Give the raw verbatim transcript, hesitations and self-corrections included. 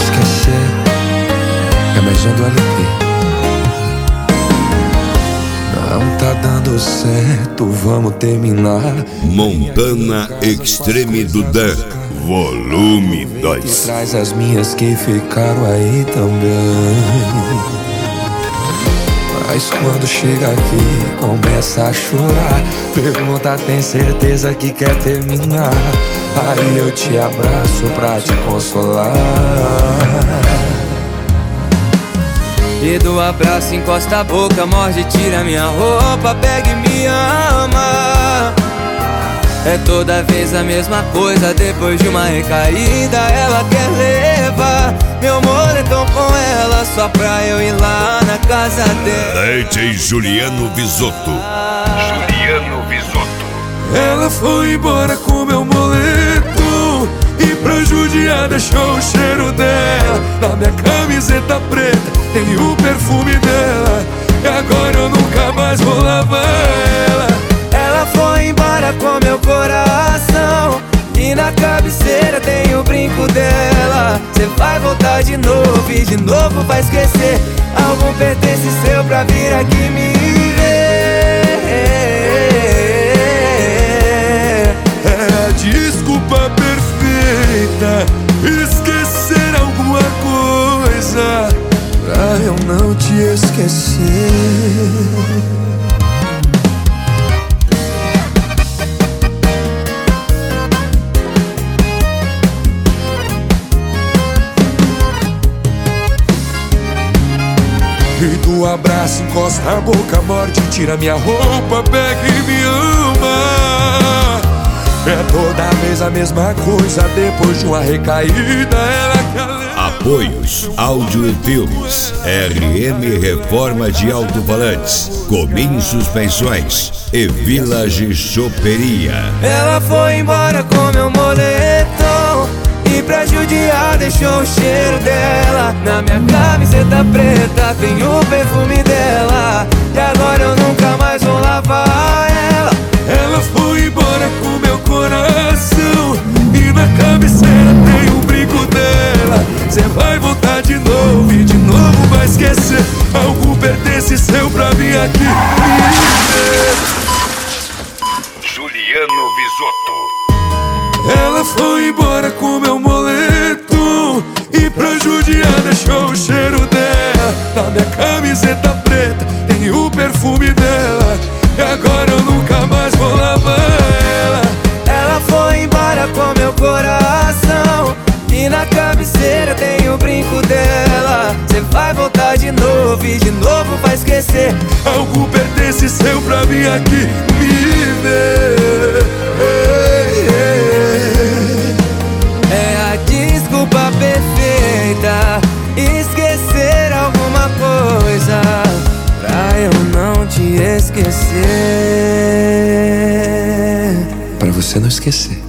esquecer é mais um do L P. Não tá dando certo, vamos terminar. Montana Extreme do Dan, volume dois. E traz as minhas que ficaram aí também. Mas quando chega aqui, começa a chorar. Pergunta, tem certeza que quer terminar? Aí eu te abraço pra te consolar. E do abraço encosta a boca, morde, tira minha roupa, pega e me ama. É toda vez a mesma coisa, depois de uma recaída ela quer levar meu moletom com ela, só pra eu ir lá na casa dela. D J Juliano Visotto. Juliano Visotto. Ela foi embora com meu moletom e pra judiar deixou o cheiro dela na minha camiseta preta, tem o perfume dela. E agora eu nunca mais vou lavar ela. Ela foi embora com meu coração e na cabeceira tem o brinco dela. Cê vai voltar de novo e de novo vai esquecer algum pertence seu pra vir aqui me ver. É a desculpa perfeita, esquecer alguma coisa pra eu não te esquecer. E do abraço encosta a boca, morde, tira minha roupa, pega e me ama. É toda vez a mesma coisa, depois de uma recaída ela quer. Apoios, áudio e filmes, R M Reforma de Alto-Falantes, Comim Suspensões e Village Choperia. Ela foi embora com meu moletom e pra judiar deixou o cheiro dela na minha camiseta preta, tem o perfume dela. E agora eu nunca mais vou lavar ela. Ela foi embora com meu coração e na cabeceira tem o brinco dela. Cê vai voltar de novo e de novo vai esquecer algo pertence seu pra mim aqui me ver. Juliano Visotto. Ela foi embora com meu moletom e pra judiar deixou o cheiro dela na minha camiseta preta, tem o perfume dela. E agora eu nunca mais vou lavar ela. Ela foi embora com meu coração e na cabeceira tem o brinco dela. Cê vai voltar de novo e de novo vai esquecer algo pertence seu pra mim aqui me ver. É a desculpa perfeita, esquecer alguma coisa pra eu não te esquecer. Pra você não esquecer.